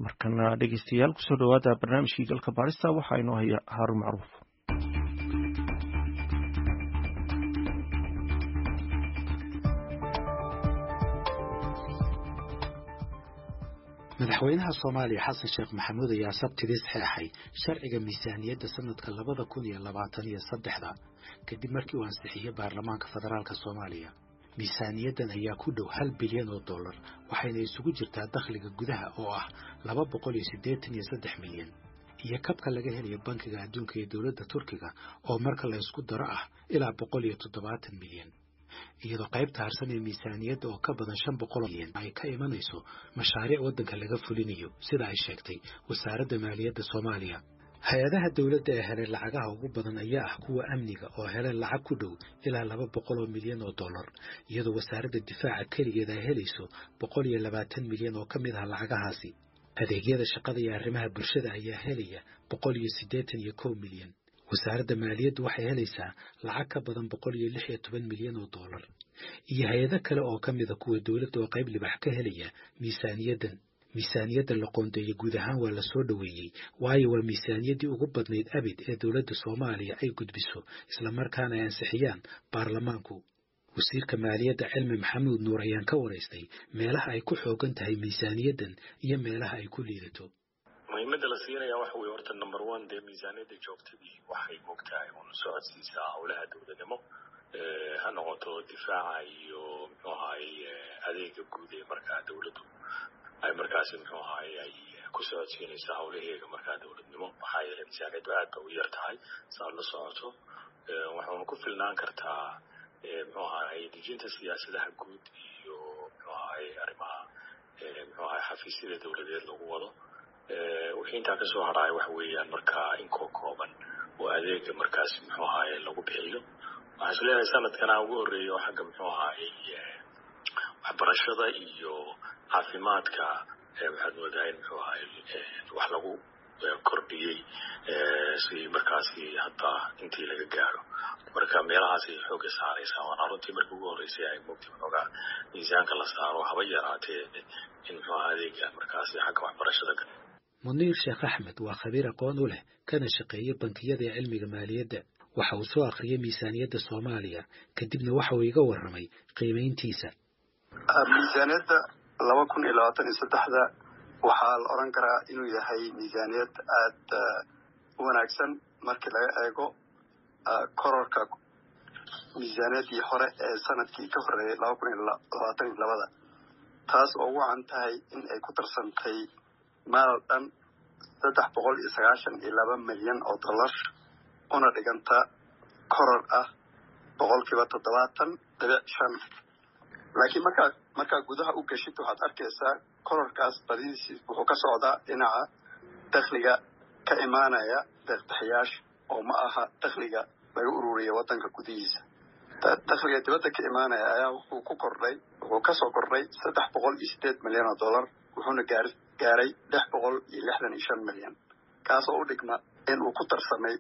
markana dhegeystayaal kusoo dhawaada barnaamijkii galka baarista waxaa inoo haya Haarun Macruuf. madaxweynaha Soomaaliya Xasan Sheekh Maxamuud ayaa sabtidii saxeexay sharciga miisaaniyadda sanadka 2023 kadib markii uu ansixiyay baarlamaanka federaalka Soomaaliya. miisaaniyaddan ayaa ku dhow $1 bilyan waxayna isugu jirtaa dakhliga gudaha oo ah 283 milyan iyo kabka laga helayo bankiga adduunka ee dawladda Turkiga oo marka la isku daro ah ilaa 170 milyan. iyadoo qaybta harsan ee miisaaniyadda oo ka badan 500 milyan ay ka imanayso mashaariic waddanka laga fulinayo sida ay sheegtay wasaaradda maaliyadda Soomaaliya. hay-adaha dawladda ee helay lacagaha ugu badan ayaa ah kuwa amniga oo helay lacag ku dhow ilaa $200 milyan iyadoo wasaaradda difaaca kaligeed ay helayso 120 milyan oo ka mid ah lacagahaasi. adeegyada shaqada iyo arrimaha bulshada ayaa helaya 181 milyan. wasaaradda maaliyaddu waxay helaysaa lacag ka badan $116 milyan iyo hay-ado kale oo ka mid ah kuwa dawladda oo qayb libax ka helaya miisaaniyadda la qoondeeyay guud ahaan waa la soo dhaweeyay waayo waa miisaaniyaddii ugu badnayd abid ee dawladda Soomaaliya ay gudbiso isla markaana ay ansixiyaan baarlamaanku. wasiirka maaliyadda Cilmi Maxamuud Nuur ayaan ka wareystay meelaha ay ku xoogan tahay miisaaniyaddan iyo meelaha ay ku liidato. muhiimadda la siinayaa waxa weeye horta number 1 dee miisaaniyadda joogtadii waxay moogtahay uu socodsiisaa howlaha dawladnimo ha noqoto difaaca iyo muxuu ahaay adeega guud ee markaa dawladdu ay markaasi muxuu ahaay ay ku socodsiinaysaa howlaheega markaa dawladnimo. waxaa yeelay miisaaniyaddu aad bay u yar tahay saad la socoto waxaana ku filnaan kartaa muxuu ahaay dejinta siyaasadaha guud iyo muxuu ahaay arrimaha muxuu ahaay xafiisyada dawladeed lagu wado. wixii intaa ka soo haray waxa weeyaan markaa in kooban oo adeega markaasi muxuu ahaay lagu bixiyo. waxaan isleeyahay sanadkan ugu horeeyo xagga muxuu ahaay waxbarashada iyo caafimaadka waxaad moodaa muxuu ahaay wax lagu kordhiyey si markaasi hadda intii laga gaaro marka meelahaas ay xoog saaraysaa waana runtii markii ugu horeysay ay moogtay xoogaa miisaanka la saaro haba yaraatee in muxuu adeega markaasi xagga waxbarashada. Muniir Sheekh Axmed waa khabiir aqoon u leh kana shaqeeya bankiyada ee cilmiga maaliyadda. waxa uu soo akhriyay miisaaniyadda Soomaaliya kadibna waxa uu iga warramay qiimeyntiisa. miisaaniyadda 2023 waxaa la oran karaa inuu yahay miisaaniyad aad u wanaagsan markii laga eego kororka miisaaniyaddii hore ee sanadkii ka horeeyay 2022 taas oo wacan tahay in ay ku tarsantay maal dhan $392 milyan una dhiganta koror ah 7.5%. laakiin markaa gudaha u gashid waxaad arkaysaa kororkaas badidiisi wuxuu ka socdaa dhinaca dakhliga ka imaanaya deeq-bixiyaasha oo ma aha dakhliga laga ururiyo waddanka gudihiisa. dakhliga dibadda ka imaanaya ayaa wuxuu ka soo kordhay $308 milyan wuxuuna gaaray $665 milyan kaasoo u dhigma in uu ku tarsamay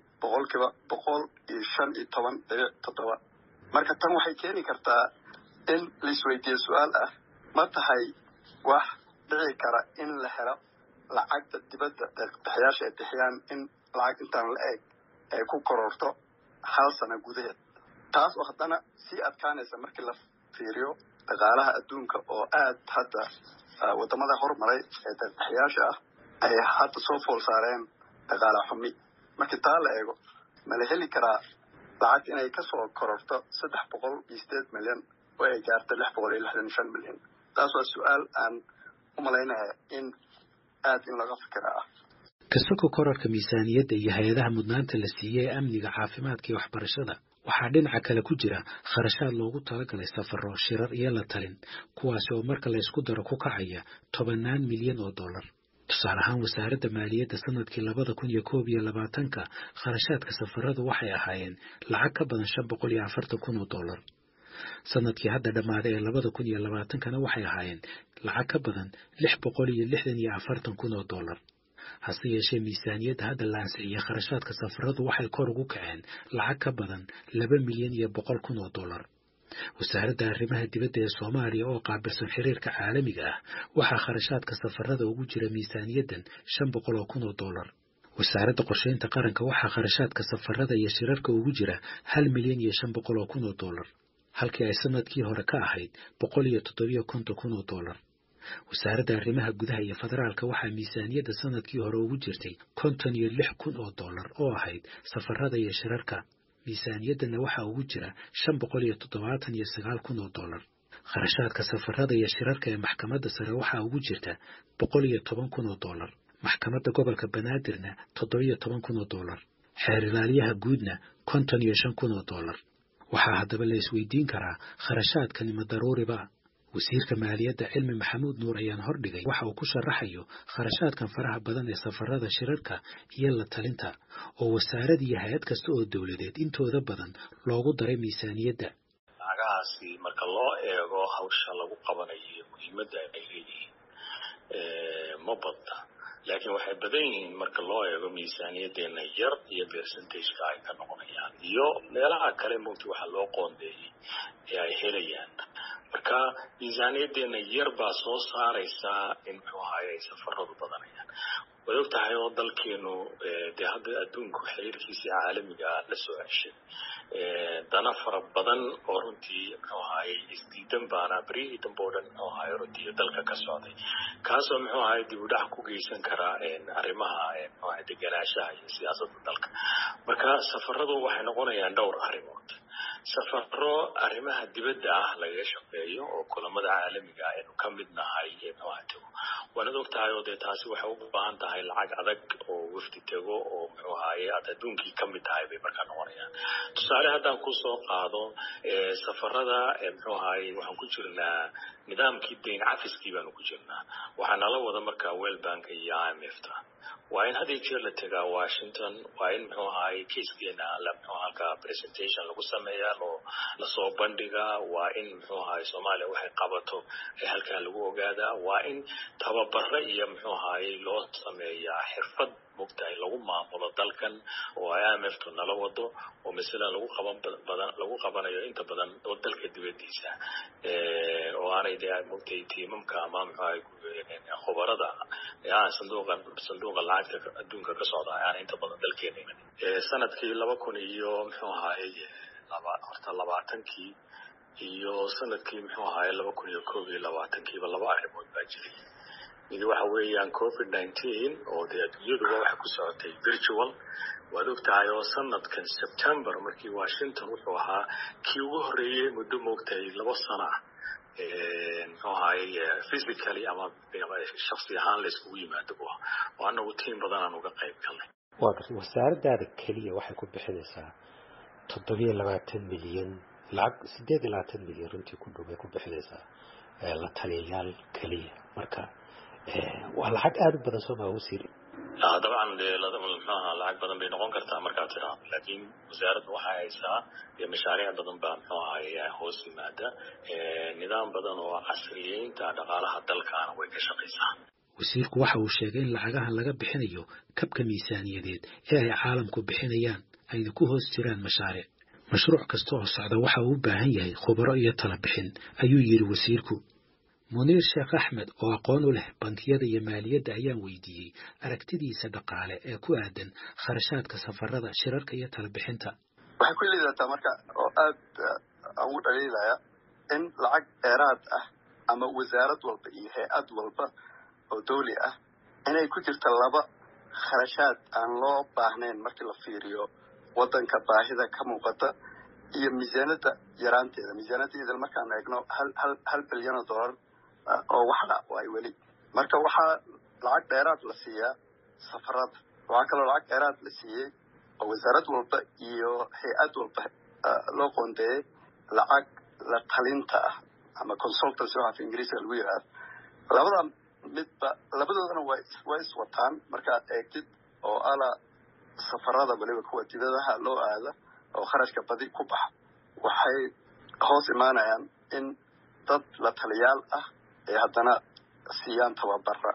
115.7%. marka tan waxay keeni kartaa in la isweydiiyo su'aal ah ma tahay wax dhici kara in la helo lacagta dibadda deeq-bixiyaasha ay bixiyaan in lacag intaan la eg ay ku kororto hal sano gudaheed taas oo haddana sii adkaanaysa markii la fiiriyo dhaqaalaha adduunka oo aad hadda wadamada hormaray ee deeq-bixiyaasha ah ay hadda soo fool saareen dhaqaale xumi. markii taa la eego ma la heli karaa lacag inay ka soo kororto 308 milyan oo ay gaarto 665 milyan? taas waa su'aal aan u malaynayaa in aad in laga fikira ah. kasoo kororka miisaaniyadda iyo hay-adaha mudnaanta la siiyay amniga caafimaadka iyo waxbarashada waxaa dhinaca kale ku jira kharashaad loogu talagalay safarro shirar iyo la talin kuwaasi oo marka la isku daro ku kacaya $10 milyan. tusaale ahaan wasaaradda maaliyadda sanadkii 2021 kharashaadka safarradu waxay ahaayeen lacag ka badan $540,000. sanadkii hadda dhammaaday ee 2020 waxay ahaayeen lacag ka badan $640,000. hase yeeshee miisaaniyadda hadda la ansixiyay kharashaadka safarradu waxay kor ugu kaceen lacag ka badan $2,100,000. wasaaradda arrimaha dibadda ee Soomaaliya oo qaabilsan xiriirka caalamiga ah waxaa kharashaadka safarada ugu jira miisaaniyaddan $500,000. wasaaradda qorsheynta qaranka waxaa kharashaadka safarada iyo shirarka ugu jira $1,500,000 halkii ay sanadkii hore ka ahayd $150,000. wasaaradda arrimaha gudaha iyo federaalka waxaa miisaaniyadda sanadkii hore ugu jirtay $56,000 oo ahayd safarada iyo shirarka. miisaaniyaddana waxaa ugu jira $579,000. kharashaadka safarada iyo shirarka ee maxkamadda sare waxaa ugu jirta $110,000. maxkamadda gobolka Banaadirna $17,000. xeer ilaaliyaha guudna $55,000. waxaa haddaba la isweydiin karaa kharashaadkani ma daruuriba? wasiirka maaliyadda Cilmi Maxamuud Nuur ayaan hordhigay waxa uu ku sharaxayo kharashaadkan faraha badan ee safarada, shirarka iyo la talinta oo wasaarad iyo hay'ad kasta oo dawladeed intooda badan loogu daray miisaaniyadda. lacagahaasi marka loo eego hawsha lagu qabanayo muhiimadda ay leeyihiin ma badna, laakiin waxay badan yihiin marka loo eego miisaaniyaddeena yar iyo percentage-ka ay ka noqonayaan iyo meelaha kale mugti waxa loo qoondeeyey ee ay helayaan. marka miisaaniyaddeena yar baa soo saaraysaa in muxuu ahaye ay safaradu badanayaan. waad og tahay oo dalkeenu dee hadda adduunku xiriirkiisa caalamiga la soo ceshay dana fara badan oo runtii muxuu ahaye isdiidan baana berihii dambe oo dhan muxuu ahaye runtii dalka ka socday, kaasoo muxuu ahaye dib u dhac ku geysan karaa arrimaha muxuu ahaye deganaanshaha iyo siyaasadda dalka. marka safaradu waxay noqonayaan dhowr arrimood. safaro arrimaha dibadda ah lagaga shaqeeyo oo kulamada caalamiga ah aynu ka mid nahay waanad og tahay oo dee taasi waxay u baahan tahay lacag adag oo wafdi tego oo muxuu ahaye aad adduunkii ka mid tahay bay markaa noqonayaan. tusaale haddaan kusoo qaado safarada muxuu ahaye waxaan ku jirnaa nidaamkii dayn cafiskii baanu ku jirnaa. waxaa nala wada markaa World Bank iyo IMF-ta. waa in had iyo jeer la tegaa Washington, waa in muxuu ahaye keiskeena muxuu halkaa presentation lagu sameeyaa la soo bandhigaa, waa in muxuu ahaye Soomaaliya waxay qabato ee halkaa lagu ogaadaa, waa in tababaro iyo muxuu ahaye loo sameeyaa xirfad mugtahay lagu maamulo dalkan oo IMF-tu nala wado oo mesela lagu qabanayo inta badan oo dalka dibadiisa oo aanay dee mugtay tiimamka ama muxuu ahaye khubarada sanduuqa lacagta adduunka ka socda aanay inta badan dalkeena. sanadkii 2000 iyo muxuu ahaye 20 iyo sanadkii muxuu ahaye 2021 laba arrimood baa jiray. mid waxa weeyaan COVID-19 oo dee adduunyaduba waxay ku socotay virtual. waad og tahay oo sanadkan September markii Washington wuxuu ahaa kii ugu horreeyay muddo moogtay 2 sano muxuu ahaye physically ama shakhsi ahaan la iskugu yimaado oo anagu tiim badan aan uga qayb galnay. waa gartay wasaaraddaada keliya waxay ku bixinaysaa 27 milyan, lacag 28 milyan runtii ku dhow bay ku bixinaysaa la taliyayaal keliya. marka waa lacag aad u badan soo ma wasiir? dabcan lacag badan bay noqon kartaa markaad tiraahdo, laakiin wasaaraddu waxay haysaa mashaariic badan baa muxuu ahaye hoos yimaada nidaam badan oo casriyeynta dhaqaalaha dalkaana way ka shaqaysaa. wasiirku waxa uu sheegay in lacagahan laga bixinayo kabka miisaaniyadeed ee ay caalamku bixinayaan ayna ku hoos jiraan mashaariic. mashruuc kasta oo socda waxa uu u baahan yahay khubaro iyo talo bixin, ayuu yiri wasiirku. muniir sheekh axmed oo aqoon u leh bankiyada iyo maaliyadda ayaan weydiiyey aragtidiisa dhaqaale ee ku aadan kharashaadka safarada, shirarka iyo talo bixinta. waxay ku liidataa marka oo aad ugu dhaliilaya in lacag dheeraad ah ama wasaarad walba iyo hay-ad walba oo dawli ah inay ku jirta laba kharashaad aan loo baahnayn markii la fiiriyo waddanka baahida ka muuqata iyo miisaaniyadda yaraanteeda. miisaaniyadda markaan eegno hal bilyan oo dollar oo waxna ay weli marka waxaa lacag dheeraad la siiyaa safarada. waxaa kaloo lacag dheeraad la siiyey oo wasaarad walba iyo hay-ad walba loo qoondeeyey lacag la talinta ah ama consultancy waxa af ingiriisiga lagu yidhaahdo. labadoodana way iswataan markaad eegtid oo ala safarada waliba kuwa dibadaha loo aada oo kharashka badi ku baxa waxay hoos imaanayaan in dad la taliyaal ah ee haddana siiyaan tababara.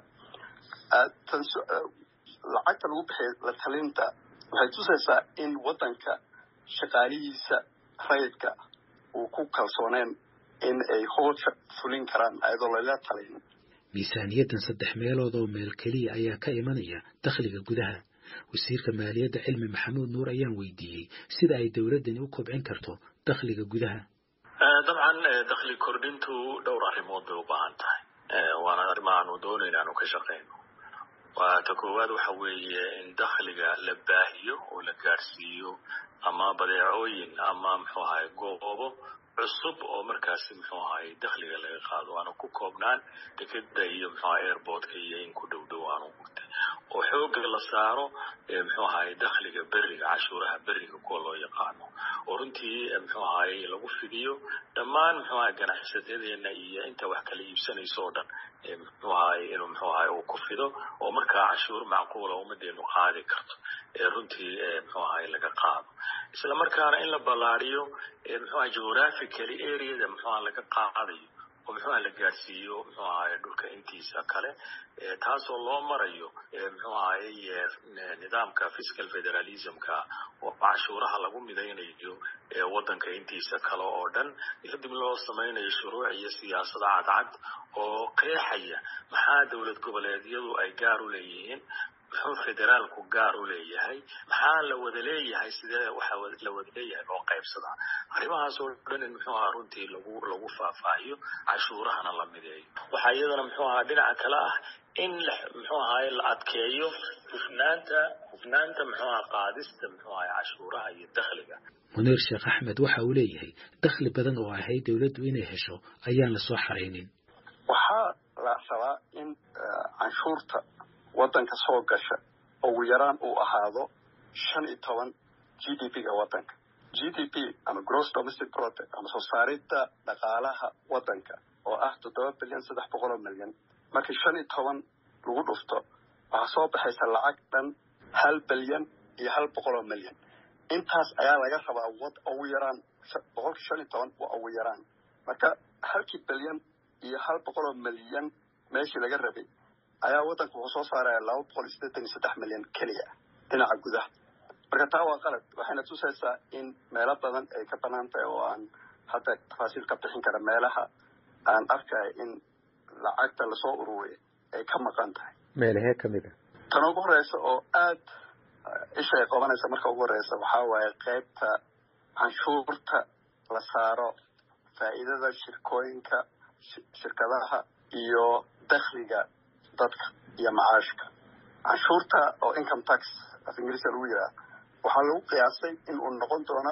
lacagta lagu bixiyo la talinta waxay tusaysaa in waddanka shaqaalihiisa rayidka uu ku kalsooneen in ay howsha fulin karaan ayadoo lala talin. miisaaniyaddan 3 meelood oo meel keliya ayaa ka imanaya dakhliga gudaha. wasiirka maaliyadda cilmi maxamuud nuur ayaan weydiiyey sida ay dowladdani u kobcin karto dakhliga gudaha. dabcan dakhli kordhintu dhowr arrimood bay u baahan tahay waana arrimaha aanu doonayna aanu ka shaqeyno. waa ta koowaad waxa weeye in dakhliga la baahiyo oo la gaarsiiyo ama badeecooyin ama muxuu ahay goobo cusub oo markaasi muxuu ahay dakhliga laga qaado aanu ku koobnaan dekeda iyo muxuu ahay airportka iyo in ku dhow aanu gurtay oo xoogga la saaro muxuu ahay dakhliga beriga cashuuraha beriga kuwa loo yaqaano oo runtii muxuu ahay lagu fidiyo dhammaan muxuu ahay ganacsadeena iyo inta wax kala iibsanayso oo dhan muxuu ahay inuu muxuu ahay uu ku fido oo markaa cashuur macquul ah ummadeenu qaadi karto runtii muxuu ahay laga qaado isla markaana in la balaariyo muxuu ahay geographically area muxuu ahay laga qaadayo oo muxuu ahay la gaarsiiyo muxuu ahay dhulka intiisa kale taasoo loo marayo muxuu ahay nidaamka fiscal federalismka oo cashuuraha lagu midaynayo wadanka intiisa kale oo dhan kadib loo samaynayo shuruuc iyo siyaasado cadcad oo qeexaya maxaa dawlad goboleedyadu ay gaar u leeyihiin muxuu federaalku gaar u leeyahay maxaa la wada leeyahay sidee waxa la wada leeyahay loo qaybsadaa arrimahaas oo dhan in muxuu ahaa runtii lagu faahfaahiyo cashuurahana la mideeyo waxaa iyadana muxuu ahaa dhinaca kale ah in muxuu ahaa la adkeeyo hufnaanta muxuu ahaa qaadista muxuu ahaa cashuuraha iyo dakhliga. Muniir Sheekh Axmed waxa uu leeyahay dakhli badan oo ahay dawladdu inay hesho ayaan la soo xareynin. waxaa la rabaa in canshuurta wadanka soo gasha ugu yaraan uu ahaado 15 GDP-ga wadanka. GDP ama gross domestic product ama soo saaridda dhaqaalaha wadanka oo ah 7.3 bilyan marka 15 lagu dhufto waxa soo baxaysa lacag dhan 1 bilyan iyo 100 milyan. intaas ayaa laga rabaa ugu yaraan 15 waa ugu yaraan marka 1 bilyan iyo 100 milyan meeshii laga rabay ayaa wadanku wuxuu soo saaraya 283 milyan keliya dhinaca gudaha marka taa waa qalad waxayna tusaysaa in meelo badan ay ka banaan tahay oo aan hadda tafaasiil ka bixin kara meelaha aan arkay in lacagta lasoo ururiyay ay ka maqan tahay meelaha ka mid ah tan ugu horeysa oo aad isha ay qabanaysa marka ugu horeysa waxaa waaye qaybta canshuurta la saaro faa'iidada shirkooyinka shirkadaha iyo dakhliga dadka iyo macaashka canshuurta oo income tax af ingiriisiga lagu yiraahdo waxaa lagu qiyaasay in uu noqon doono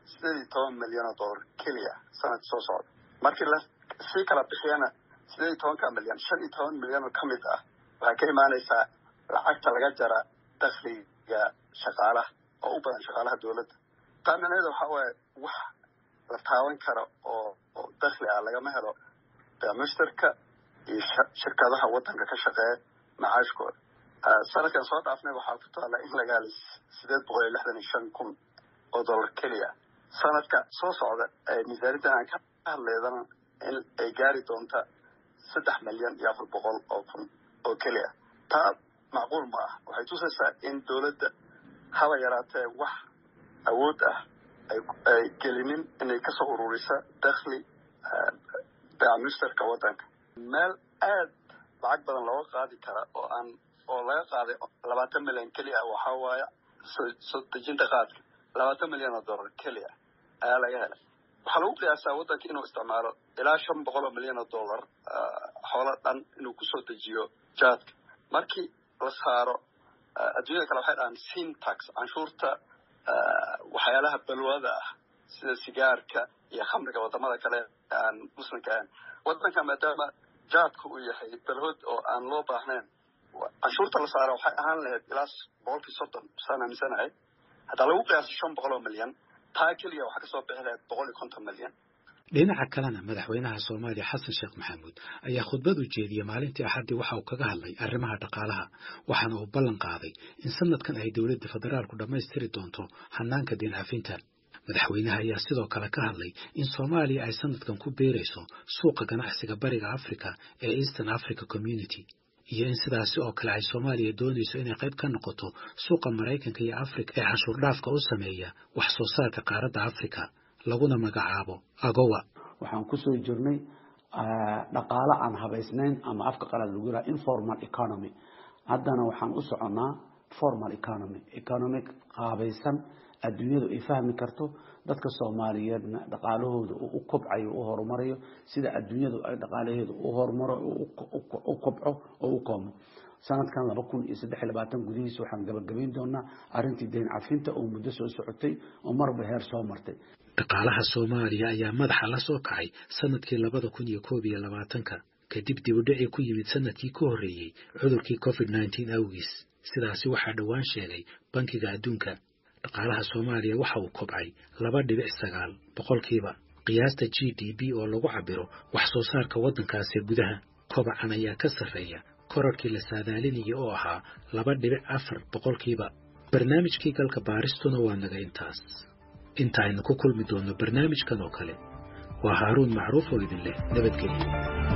18 milyan oo dollar keliya sanadka soo socda markii la sii kala bixiyana 18 milyan 15 milyan oo ka mid ah waxay ka imaanaysaa lacagta laga jara dakhliga shaqaalaha oo u badan shaqaalaha dawladda taananeeda waxaa waaye wax la taaban karo oo dakhli ah lagama helo mushtarka iyo shirkadaha wadanka ka shaqeeya macaashkooda sanadkan soo dhaafnay waxaa ku taala in laga helo 865,000 oo dollar keliya sanadka soo socda miisaaniyaddan aan ka hadleedana in ay gaari doonta 3 milyan iyo 400,000 oo keliya taa macquul ma ah waxay tusaysaa in dawladda haba yaraatee wax awood ah ay gelinin inay kasoo ururisa dakhli mushtarka wadanka meel aad lacag badan looga qaadi kara oo laga qaaday 20 milyan keliya waxaa waaye soo dejinta qaadka 20 milyan oo dollar keliya ayaa laga helay waxaa lagu qiyaasaa wadanka inuu isticmaalo ilaa 500 milyan oo dollar xoolo dhan inuu kusoo dejiyo jaadka markii la saaro adduunyada kale waxay dhahaan sin tax canshuurta waxyaalaha balwada ah sida sigaarka iyo khamriga wadamada kale aan muslimka ahayn wadanka maadaama jaadku uu yahay balhood oo aan loo baahnayn canshuurta la saaro waxay ahaan lahayd ilaa 30 sana misanahay hadda lagu qiyaasay 500 milyan taa keliya waxaa kasoo bixi lahayd 150 milyan. dhinaca kalena madaxweynaha Soomaaliya Xasan Sheekh Maxamuud ayaa khudbad u jeediyay maalintii Axadii waxa uu kaga hadlay arrimaha dhaqaalaha waxaana uu ballan qaaday in sanadkan ay dawladda federaalku dhammaystiri doonto hanaanka diin cafinta. madaxweynaha ayaa sidoo kale ka hadlay in Soomaaliya ay sanadkan ku beerayso suuqa ganacsiga bariga Afrika ee Eastern Africa Community iyo in sidaasi oo kale ay Soomaaliya doonayso inay qayb ka noqoto suuqa Mareykanka iyo Afrika ee cashuur dhaafka u sameeya wax soo saarka qaaradda Afrika laguna magacaabo AGOA. waxaan ku soo jirnay dhaqaale aan habaysnayn ama afka qalaad lagu yiraahdo informal economy. haddana waxaan u soconaa formal economy, economic qaabaysan adduunyadu ay fahmi karto, dadka Soomaaliyeedna dhaqaalahooda uu kobcayo oo horumarayo sida adduunyadu ay dhaqaalaheedu u horumaro oo kobco oo u koomo. sanadkan 2023 gudihiisa waxaan gabagabayn doonaa arrintii deyn cafinta oo muddo soo socotay oo marba heer soo martay. dhaqaalaha Soomaaliya ayaa madaxa la soo kacay sanadkii 2021 kadib dib u dhac ku yimid sanadkii ka horreeyay cudurkii COVID-19 awgiis. sidaasi waxaa dhawaan sheegay Bankiga Adduunka. dhaqaalaha Soomaaliya waxa uu kobcay 2.9%. qiyaasta GDP oo lagu cabiro wax soo saarka waddankaasi gudaha. kobacan ayaa ka sarreeya kororkii la saadaalinayay oo ahaa 2.4%. barnaamijkii galka baaristuna waa naga intaas. inta aynu ku kulmi doono barnaamijkan oo kale waa Haaruun Macruuf oo idin leh nabadgelyo.